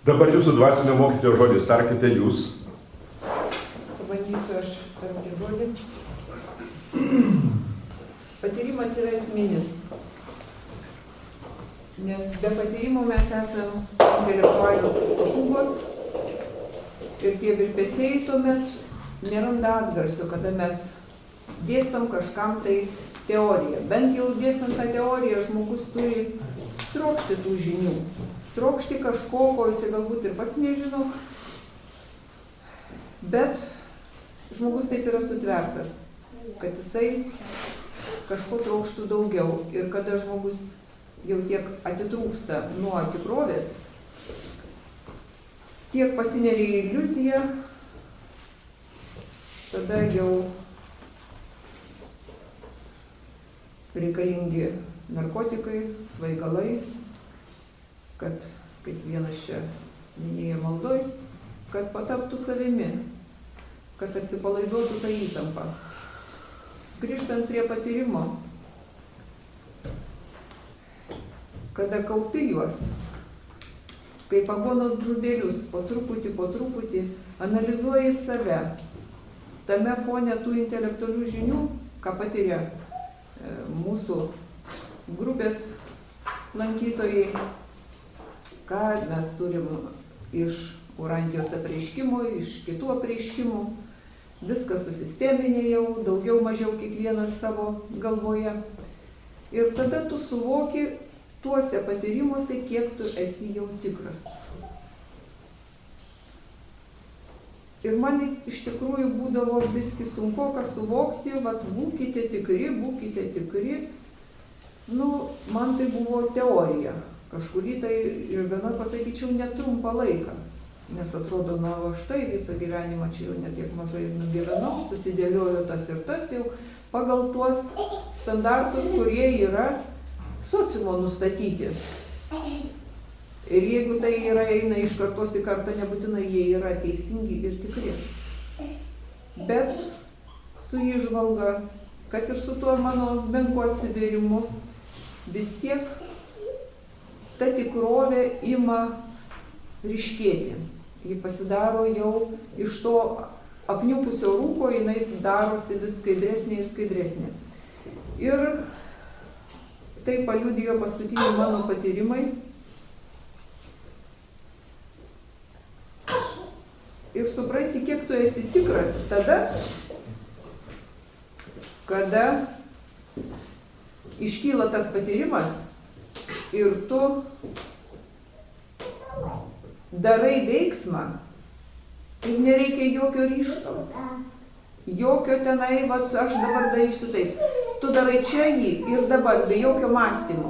Dabar jūsų dvasinio mokytojo žodis, tarkite jūs. Pabandysiu aš tarti žodį. Patyrimas yra esminis. Nes be patyrimo mes esam intelektualios papūgos ir tie virpesiai tuomet neranda atgarsio, kada mes dėstom kažkam tai teoriją. Bent jau dėstant tą teoriją žmogus turi trokšti tų žinių. Trokšti kažko, ko jisai galbūt ir pats nežino. Bet žmogus taip yra sutvertas, kad jisai kažko trokštų daugiau. Ir kada žmogus jau tiek atitrūksta nuo tikrovės, tiek pasineria į iliuziją, tada jau reikalingi narkotikai, svaigalai, kad, kaip vienas čia minėjo maldoj, kad pataptų savimi, kad atsipalaiduotų tą įtampą. Grįžtant prie patyrimo, kada kaupi juos, kaip aguonos grūdelius, po truputį, analizuoji save, tame fone tų intelektualių žinių, ką patiria mūsų grupės lankytojai, ką mes turim iš Urantijos apreiškimų, iš kitų apreiškimų, viskas susisteminė jau, daugiau mažiau kiekvienas savo galvoje. Ir tada tu suvoki tuose patyrimuose, kiek tu esi jau tikras. Ir man iš tikrųjų būdavo biskį sunkoka suvokti, vat būkite tikri. Man tai buvo teorija. Kažkurį tai ir gana pasakyčiau netrumpą laiką. Nes atrodo, štai visą gyvenimą čia jau netiek mažai nugyvenau, susidėliojo tas ir tas jau pagal tuos standartus, kurie yra sociumo nustatyti. Ir jeigu tai eina iš kartos į kartą, nebūtinai jie yra teisingi ir tikri. Bet su įžvalga, kad ir su tuo mano menku atsivėrimu, vis tiek ta tikrovė ima ryškėti. Ji pasidaro jau iš to apniupusio rūko, jinai darosi vis skaidresnė ir skaidresnė. Ir tai paliudijo paskutiniai mano patyrimai. Ir supranti, kiek tu esi tikras tada, kada iškyla tas patyrimas ir tu darai veiksmą ir nereikia jokio ryžto. Jokio tenai, aš dabar darysiu taip. Tu darai čia jį ir dabar, be jokio mąstymo.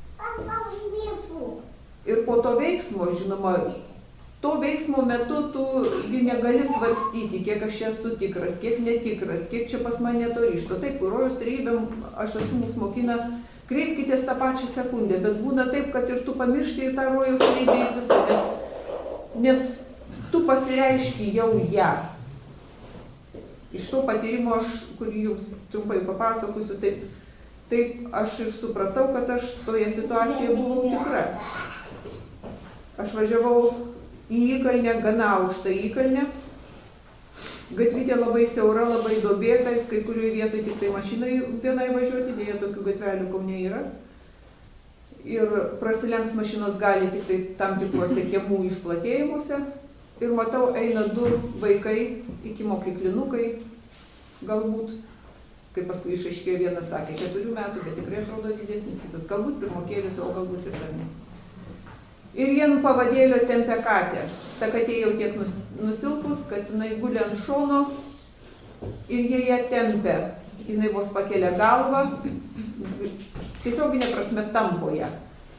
Ir po to veiksmo, žinoma, to veiksmo metu tu negali svarstyti, kiek aš esu tikras, kiek netikras, kiek čia pas mane to ryžto. Taip, rojaus trejybėm, aš esu mūsų mokina, kreipkitės tą pačią sekundę, bet būna taip, kad ir tu pamiršti ir tą rojaus trejybę ir viską, nes tu pasireiški jau ją. Iš to patyrimo, kurį jums trumpai papasakosiu, taip aš ir supratau, kad aš toje situacijoje buvau tikra. Aš važiavau į įkalnę, gana aukštą įkalnę. Gatvytė labai siaura, labai duobėta, kai kurioje vietoje tik tai mašinai vienai važiuoti, dėja tokių gatvelių Kaune yra. Ir prasilenkt mašinos gali tik tai tam tikruose kiemų išplatėjimuose. Ir matau, eina 2 vaikai, iki mokyklinukai, galbūt, kaip paskui išaiškėjo, vienas sakė 4 metų, bet tikrai atrodo didesnis, kitas galbūt pirmokėlis, o galbūt ir dar ne. Ir jie pavadėlio tempė katę. Ta katė jau tiek nusilpus, kad jinai guli ant šono ir jie ją tempė. Jinai vos pakelia galvą, tiesioginė prasme tampo ją.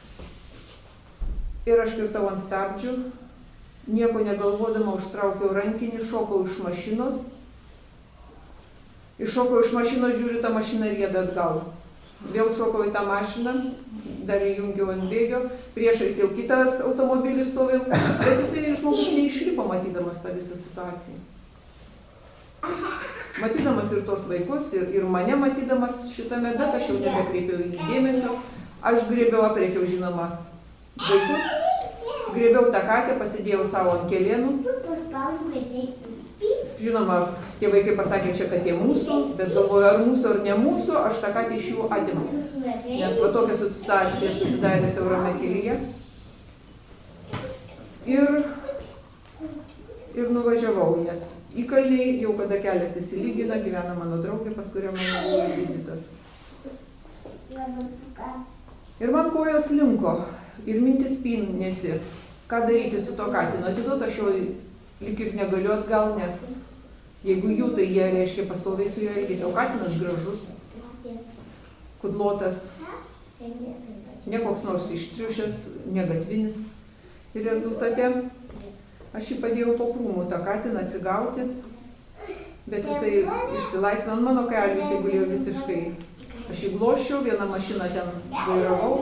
Ir aš kirtau ant stabdžių, nieko negalvodama užtraukiau rankinį, šokau iš mašinos. Iššokau iš mašinos, žiūriu, tą mašiną rieda atgal. Vėl šokau į tą mašiną, dar įjungiau ant bėgio, priešais jau kitas automobilis stovėjau, bet jisai žmogus neišlipo matydamas tą visą situaciją. Matydamas ir tos vaikus, ir mane matydamas šitame, bet aš jau nebekreipiau į jį dėmesio, aš griebiau, aprėkiau žinoma vaikus, grėbiau tą katę, pasidėjau savo ant kelienų. Žinoma, tie vaikai pasakė, čia katė mūsų, bet galvoju, ar mūsų, ar ne mūsų, aš tą katę iš jų atimu. Nes va tokia situacija susidarė siaurame kelyje. Ir nuvažiavau, nes įkalniai jau kada kelias įsilygina, gyvena mano draugė, pas kurią mano buvo vizitas. Ir man kojos linko ir mintis pynėsi, ką daryti su to katinu. Atiduot aš jo lyg ir negaliu atgal, nes jeigu jų, tai jie reiškia pastoviai su juo elgėsi. O katinas gražus, kudlotas, ne koks nors ištriušęs, negatvinis. Ir rezultate aš jį padėjau po krūmų tą katiną atsigauti, bet jisai išsilaisvino ant mano kelių, jisai gulėjo visiškai. Aš jį glosčiau, vieną mašiną ten vairavau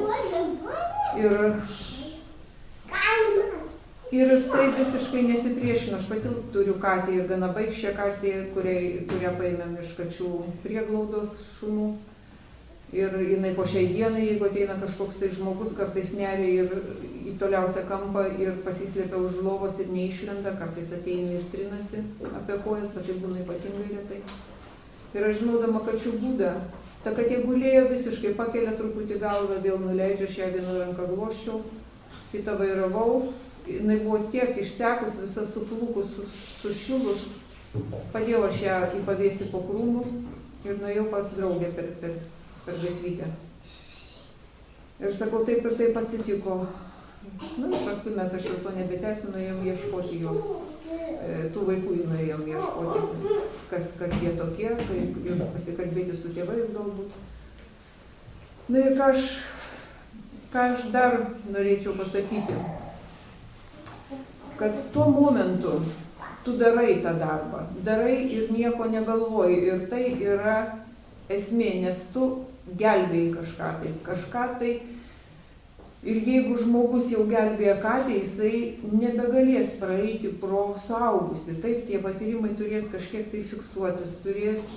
ir jisai visiškai nesipriešino. Aš pati turiu katę ir gana baikščią katę, kurią paėmėm iš kačių prieglaudos šunų. Ir jinai po šiai dienai, jeigu ateina kažkoks tai žmogus, kartais neria ir į toliausią kampą ir pasislėpia už lovos ir neišlenda, kartais ateina ir trinasi apie kojas, bet tai būna ypatingai retai. Ir aš žinodama kačių būdą, ta katė gulėjo visiškai, pakelia truputį galvą, vėl nuleidžia, aš ją vieną ranką glosčiau, kitą vairavau, jinai buvo tiek išsekus, visa suplūkus, sušilus, padėjau aš ją į pavėsį po krūmų ir nuėjau pas draugę per gatvytę. Ir sakau, taip ir taip atsitiko. Nu, ir paskui mes, aš jau to nebetęsiu, nuėjom ieškoti jos, tų vaikų nuėjom ieškoti, kas jie tokie, ir pasikalbėti su tėvais galbūt. Na ir ką aš dar norėčiau pasakyti, kad tuo momentu tu darai tą darbą, darai ir nieko negalvoji, ir tai yra esmė, nes tu gelbėjai kažką tai, ir jeigu žmogus jau gelbėja katę, jisai nebegalės praeiti pro suaugusį. Taip, tie patyrimai turės kažkiek tai fiksuotis, turės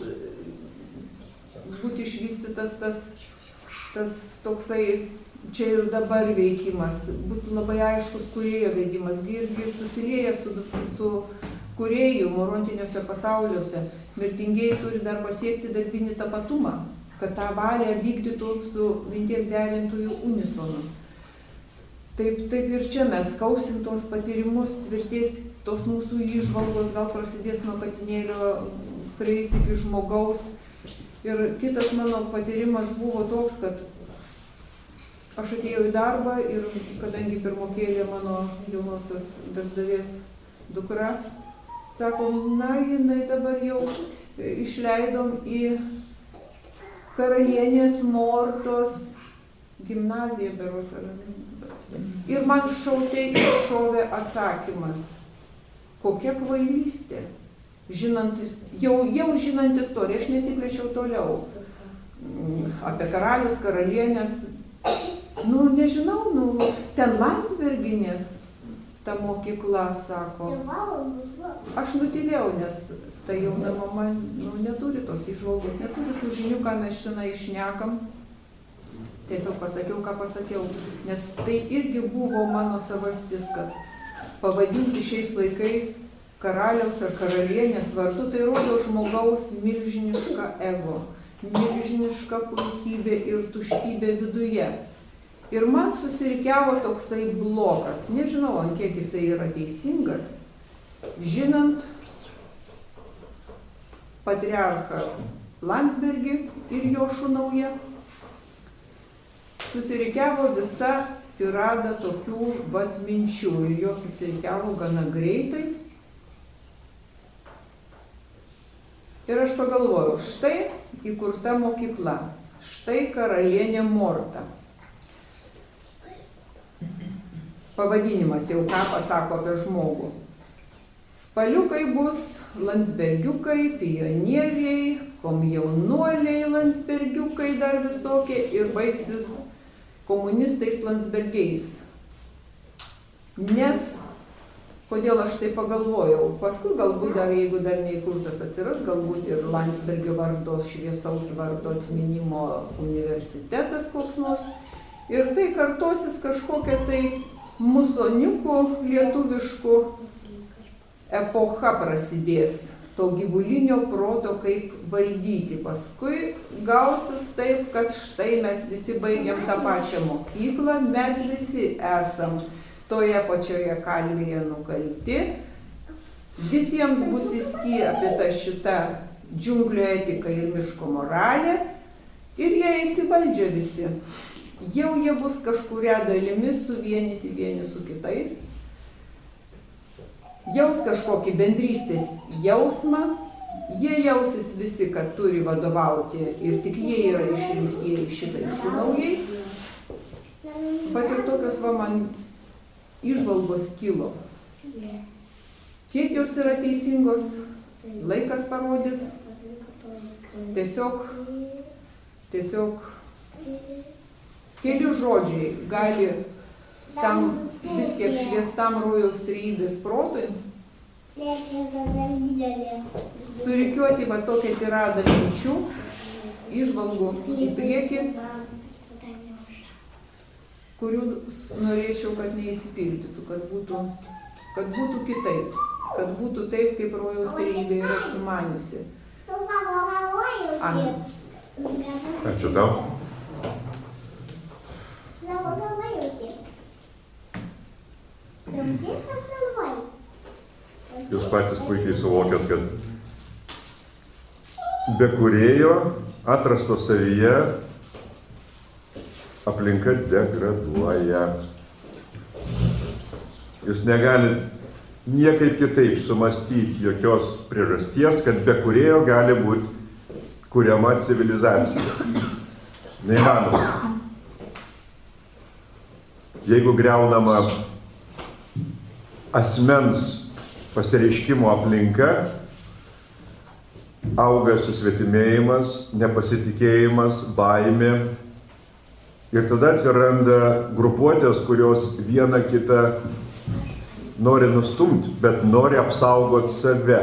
būti išvystytas tas toksai čia ir dabar veikimas, būtų labai aiškus kūrėjo veidimas, irgi susilieja su kūrėjų morontiniuose pasauliuose. Mirtingieji turi dar pasiekti darbinį tapatumą, kad tą valią vykdytų su minties derintųjų unisonu. Taip ir čia mes kausim tos patyrimus, tvirtės tos mūsų įžvalgos, gal prasidės nuo katinėlio, prieis iki žmogaus. Ir kitas mano patyrimas buvo toks, kad aš atėjau į darbą ir kadangi pirmokėlė mano jaunosios darbdavės dukra, sakom, na, jinai dabar jau išleidom į Karalienės Mortos gimnaziją, berods. Ir man šovė atsakymas, kokia kvailystė. Jau žinant istoriją, aš nesiplėčiau toliau. Apie karalius, karalienės. Nežinau, ten Landsberginės ta mokykla, sako. Aš nutilėjau, nes ta jauna mama neturi tos įžvalgos, neturi tų žinių, ką mes šiandien išnekam. Tiesiog pasakiau, ką pasakiau, nes tai irgi buvo mano savastis, kad pavadinti šiais laikais karaliaus ar karalienės vardu, tai rodo žmogaus milžinišką ego, milžinišką puikybę ir tuštybę viduje. Ir man susirikiavo toksai blokas, nežinau, ant kiek jisai yra teisingas, žinant patriarchą Landsbergį ir jo šunaują, susirikiavo visa tirada tokių minčių ir jo susirikiavo gana greitai. Ir aš pagalvojau, štai įkurta mokykla, štai Karalienė Morta. Pavadinimas jau ką pasako apie žmogų. Spaliukai bus Landsbergiukai, pionieriai, komjaunuoliai Landsbergiukai dar visokie ir baigsis komunistais Landsbergiais. Nes, kodėl aš tai pagalvojau, paskui galbūt dar, jeigu dar neįkurtas atsiras, galbūt ir Landsbergio vardo, šviesaus vardo atminimo universitetas koks nors. Ir tai kartosis kažkokia tai musoniukų lietuviškų epocha prasidės. To gyvulinio proto kaip valdyti. Paskui gausis taip, kad štai mes visi baigiam tą pačią mokyklą, mes visi esam toje pačioje kalvėje nukalti. Visiems bus įskiepyta šita džiunglių etika ir miško moralė ir jie įsivaldžia visi. Jau jie bus kažkuria dalimi suvienyti vieni su kitais. Jaus kažkokį bendrystės jausmą, jie jausis visi, kad turi vadovauti ir tik jie yra išrinktieji šitai šūnaujai. Bet ir tokios man įžvalgos kilo. Kiek jos yra teisingos, laikas parodys. Tiesiog keli žodžiai gali tam viskiek šviestam rojaus trejybės protui surikiuoti va tokią tiradą minčių, įžvalgų į priekį, kurių norėčiau, kad neįsipildytų, kad būtų kitaip, kad būtų taip, kaip rojaus trejybė yra sumaniusi. Amen. Ačiū tau. Jūs patys puikiai suvokiat, kad be kūrėjo atrasto savyje aplinka degraduoja. Jūs negalit niekaip kitaip sumastyti jokios priežasties, kad be kūrėjo gali būti kuriama civilizacija. Neįmanoma. Jeigu griaunama asmens pasireiškimo aplinka, auga susvetimėjimas, nepasitikėjimas, baimė. Ir tada atsiranda grupuotės, kurios viena kitą nori nustumti, bet nori apsaugoti save.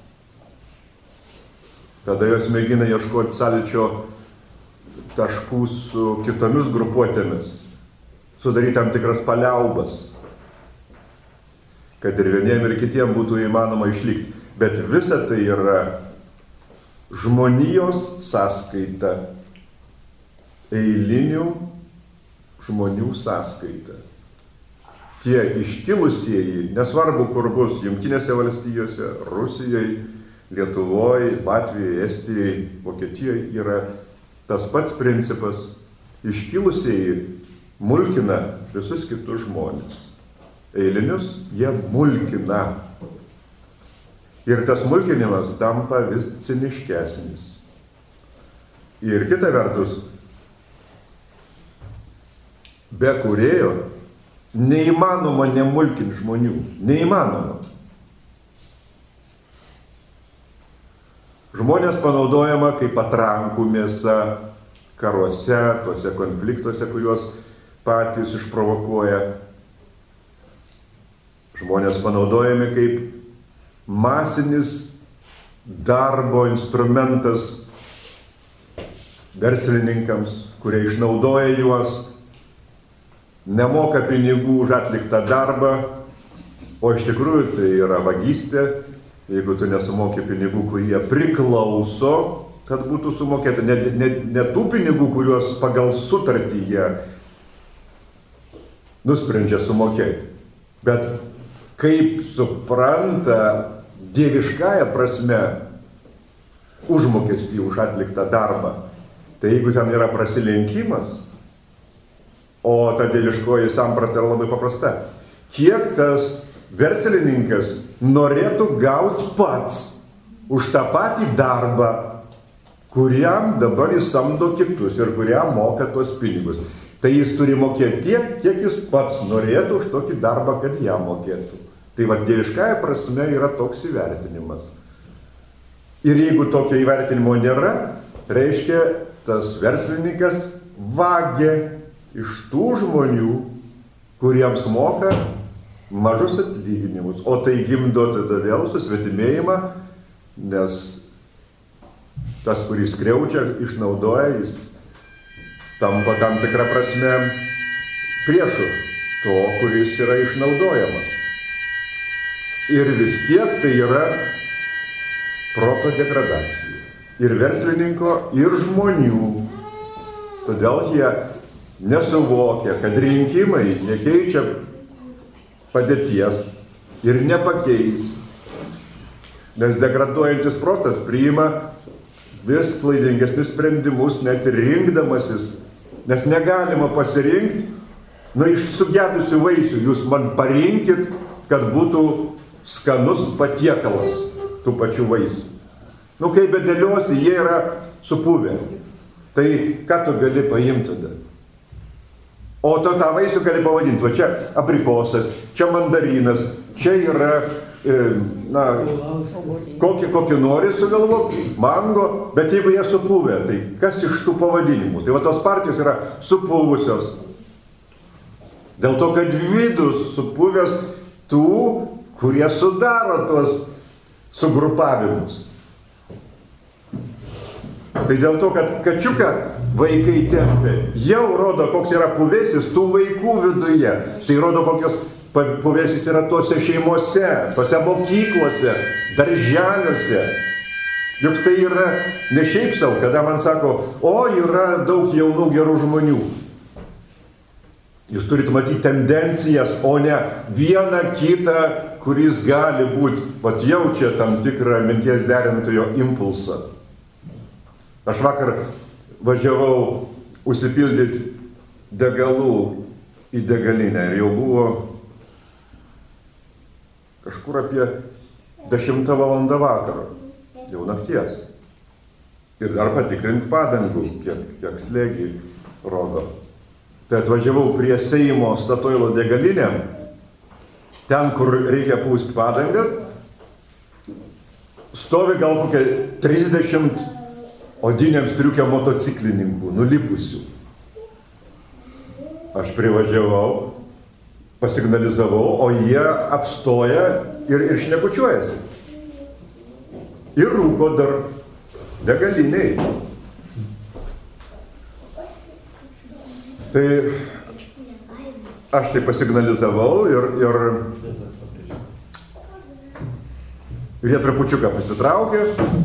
Tada jos mėgina ieškoti sąlyčio taškų su kitomis grupuotėmis, sudaryti tam tikras paliaubas, kad ir vieniem ir kitiem būtų įmanoma išlikti. Bet visa tai yra žmonijos sąskaita, eilinių žmonių sąskaita. Tie iškilusieji, nesvarbu kur bus, Jungtinėse valstijose, Rusijoje, Lietuvoje, Latvijoje, Estijoje, Vokietijoje, yra tas pats principas. Iškilusieji mulkina visus kitus žmonės. Eilinius jie mulkina. Ir tas mulkinimas tampa vis ciniškesnis. Ir kita vertus, be kūrėjo neįmanoma nemulkinti žmonių. Neįmanoma. Žmonės panaudojama kaip patrankų mėsa karuose, tuose konfliktuose, kuriuos patys išprovokuoja. Žmonės panaudojami kaip masinis darbo instrumentas verslininkams, kurie išnaudoja juos, nemoka pinigų už atliktą darbą, o iš tikrųjų tai yra vagystė, jeigu tu nesumoki pinigų, kurie priklauso, kad būtų sumokėta, ne tų pinigų, kuriuos pagal sutartį jie nusprendžia sumokėti, bet kaip supranta dieviškąja prasme užmokestį už atliktą darbą. Tai jeigu ten yra prasilenkimas, o ta dieviškoji samprata yra labai paprasta, kiek tas verslininkas norėtų gauti pats už tą patį darbą, kuriam dabar jis samdo kitus ir kuriam moka tuos pinigus. Tai jis turi mokėti tiek, kiek jis pats norėtų už tokį darbą, kad jam mokėtų. Tai va, dieviškąja prasme yra toks įvertinimas. Ir jeigu tokio įvertinimo nėra, reiškia, tas verslininkas vagia iš tų žmonių, kuriems moka mažus atlyginimus. O tai gimdo tada vėl susvetimėjimą, nes tas, kuris skriaudžia, išnaudoja, jis tampa tam tikrą prasme priešu to, kuris yra išnaudojamas. Ir vis tiek tai yra proto degradacija. Ir verslininko, ir žmonių. Todėl jie nesuvokia, kad rinkimai nekeičia padėties ir nepakeis. Nes degraduojantis protas priima vis klaidingesnius sprendimus, net ir rinkdamasis. Nes negalima pasirinkti, iš sugedusių vaisių jūs man parinkit, kad būtų skanus patiekalas tų pačių vaisių. Kai bedėliosi, jie yra supuvę. Tai ką tu gali paimti tada? O tu tą vaisių gali pavadinti, va čia abrikosas, čia mandarinas, čia yra, kokį nori sugalvok, mango, bet jeigu jie supuvę, tai kas iš tų pavadinimų? Tai va tos partijos yra supuvusios. Dėl to, kad vidus supuvęs tų, kurie sudaro tuos sugrupavimus. Tai dėl to, kad kačiuką vaikai tempia, jau rodo, koks yra puvėsis tų vaikų viduje. Tai rodo, kokios puvėsis yra tose šeimose, tose mokyklose, darželiuose. Juk tai yra ne šiaip sau, kada man sako, yra daug jaunų gerų žmonių. Jūs turite matyti tendencijas, o ne vieną kitą, kuris gali būti, jaučia tam tikrą minties derintojo impulsą. Aš vakar važiavau užsipildyti degalų į degalinę ir jau buvo kažkur apie 10 valandą vakaro, jau nakties. Ir dar patikrinti padangų, kiek slėgį rodo. Tai atvažiavau prie Seimo Statoilo degalinę, ten, kur reikia pūsti padangas, stovi gal kokia 30 odiniam striukė motociklininkų, nulipusių. Aš privažiavau, pasignalizavau, o jie apstoja ir šnekučiuojasi. Ir rūko dar degaliniai. Tai aš tai pasignalizavau ir jie trupučiuką pasitraukė.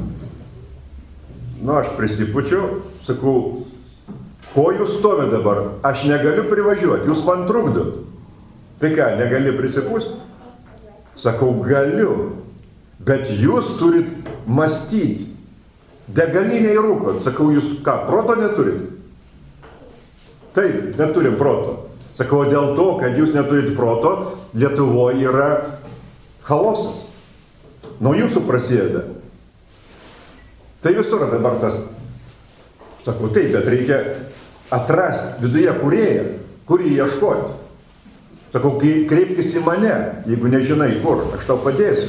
Aš prisipučiau, sakau, ko jūs stovi dabar? Aš negaliu privažiuoti, jūs man trukdot. Tai ką, negali prisipūsti? Sakau, galiu, bet jūs turit mąstyti. Degaliniai rūkot. Sakau, jūs ką, proto neturit? Taip, neturim proto. Sakau, dėl to, kad jūs neturit proto, Lietuvoje yra chaosas. Nuo jūsų prasideda. Tai visur dabar tas, sakau, taip, bet reikia atrasti viduje kūrėją, kur jį ieškoti. Sakau, kreipkis į mane, jeigu nežinai kur, aš tau padėsiu.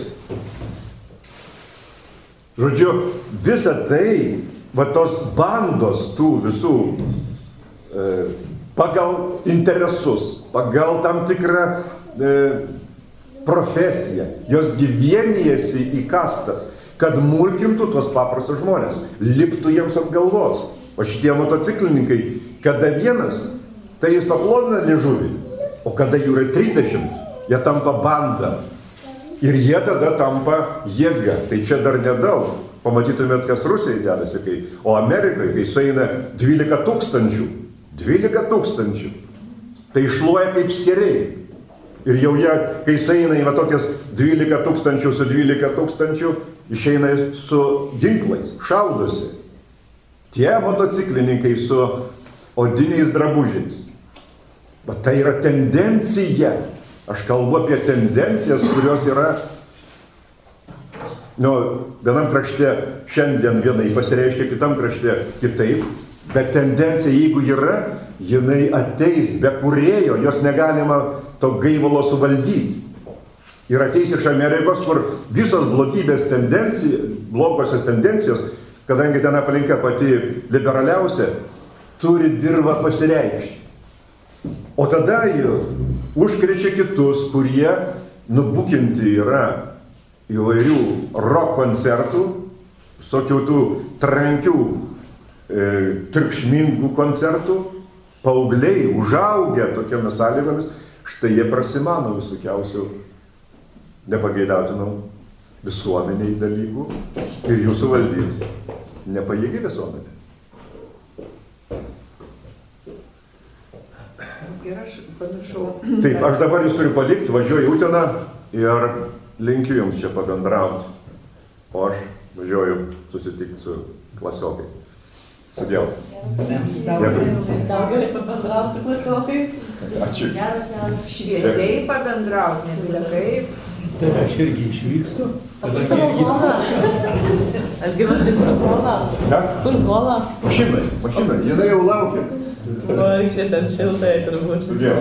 Žodžiu, visa tai, tos bandos tų visų, pagal interesus, pagal tam tikrą profesiją, jos vienijasi į kastas, kad mulkintų tuos paprastus žmonės, liptų jiems ant galvos. O šitie motociklininkai, kada vienas, tai jis paplonina liežuvį, o kada jų yra 30, jie tampa banda. Ir jie tada tampa jėga. Tai čia dar nedaug. Pamatytumėt, kas Rusijai dedasi, o Amerikai, kai sueina 12 000. 12 000. Tai išloja kaip skeriai. Ir jau jie, kai sueina į tokias 12 000 su 12 000, išeina su ginklais, šaudosi. Tie motociklininkai su odiniais drabužiais. Bet tai yra tendencija. Aš kalbu apie tendencijas, kurios yra, vienam krašte šiandien vienai pasireiškia, kitam krašte kitaip. Bet tendencija, jeigu yra, jinai ateis be kūrėjo, jos negalima to gaivalo suvaldyti. Ir ateis iš Amerikos, kur visos blogosios tendencijos, kadangi ten aplinka pati liberaliausia, turi dirvą pasireikšti. O tada jie užkrečia kitus, kurie nubukinti yra įvairių rock koncertų, visokių tų trankių, triukšmingų koncertų, paaugliai užaugę tokiamis sąlygomis, Štai jie prasimano visokiausių nepageidautinų visuomeniai dalykų ir jų suvaldyti nepajėgi visuomenė. Ir aš pamiršau. Taip, aš dabar jūs turiu palikti, važiuoju į Uteną ir linkiu jums čia pabendrauti. O aš važiuoju susitikti su klasiokais. Sudėl. Gal gali pabendrauti su klasiokais? Ačiū. Šviesiai pabendrauti, nebila kaip. Tai aš irgi išvykstu. Algimantai, kur kola? Ne? Kur kola? Mašinai, jinai jau laukia. Vargšė ten šiltai turbūt. Sudėl.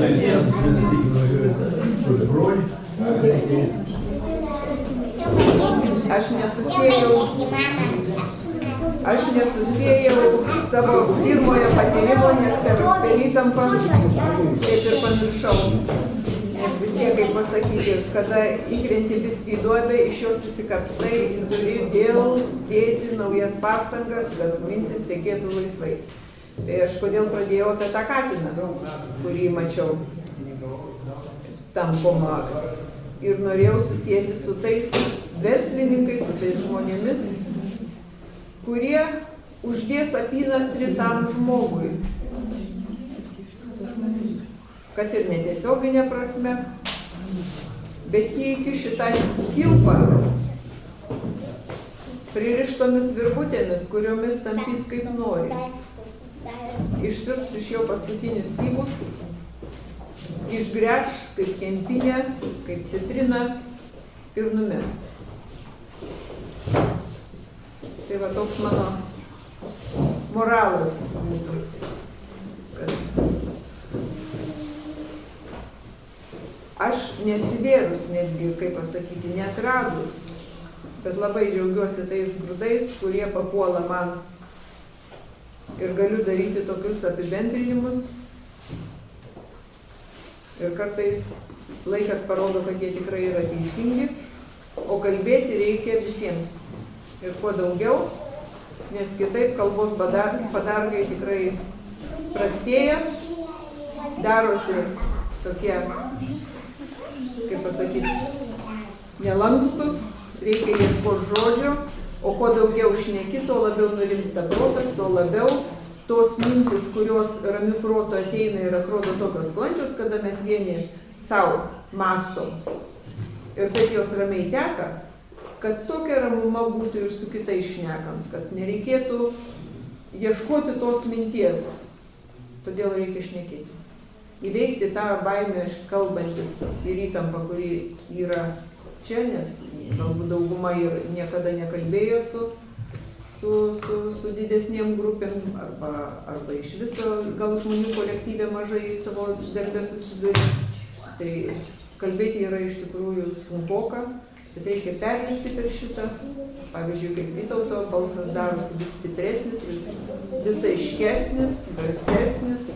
Aš nesusėjau savo pirmojo patyrimo, nes per įtampą taip ir pamiršau. Nes vis tiek, kaip pasakyti, kada įkrenti biskį į duobę, iš jos įsikapstai ir turi vėl dėti naujas pastangas, kad mintis tekėtų laisvai. Tai aš kodėl pradėjau apie tą katiną, kurį mačiau tampomą. Ir norėjau susijęti su tais verslininkais, su tais žmonėmis, kurie uždės apynasrį tam žmogui. Kad ir netiesioginė prasme, bet jį iki šitą kilpą pririštomis virvutėmis, kuriomis tampys kaip nori. Išsiurbs iš jo paskutinius syvus, išgręš kaip kempinę, kaip citriną ir numes. Tai va toks mano moralas būtų. Aš neatsivėrus netgi, kaip pasakyti, neatradus, bet labai džiaugiuosi tais grūdais, kurie papuola man. Ir galiu daryti tokius apibendrinimus. Ir kartais laikas parodo, kad jie tikrai yra teisingi, o kalbėti reikia visiems. Ir kuo daugiau, nes kitaip kalbos padargai tikrai prastėja, darosi tokie, kaip pasakyti, nelankstus, reikia ieškoti žodžio, o kuo daugiau šneki, tuo labiau nurimsta protas, tuo labiau tos mintis, kurios ramiu protu ateina ir atrodo tokios sklandžios, kada mes vieni savo mąstom. Ir taip jos ramiai teka, kad tokia ramuma būtų ir su kitais šnekant, kad nereikėtų ieškoti tos minties, todėl reikia šnekėti. Įveikti tą baimę kalbantis ir įtampą, kuri yra čia, nes galbūt dauguma ir niekada nekalbėjo su didesniem grupėm, arba iš viso gal žmonių kolektyvė mažai savo darbę susiduria. Tai kalbėti yra iš tikrųjų sunkoka, bet reikia perlipti per šitą. Pavyzdžiui, kaip Vytauto balsas darosi vis stipresnis, vis aiškesnis, garsesnis.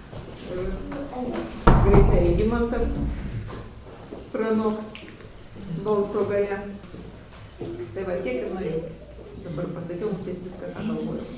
Greitai Algimantą pranoks balso galia. Tai va tiek ir norėjau. Dabar pasakiau, mums viską, ką galvoju.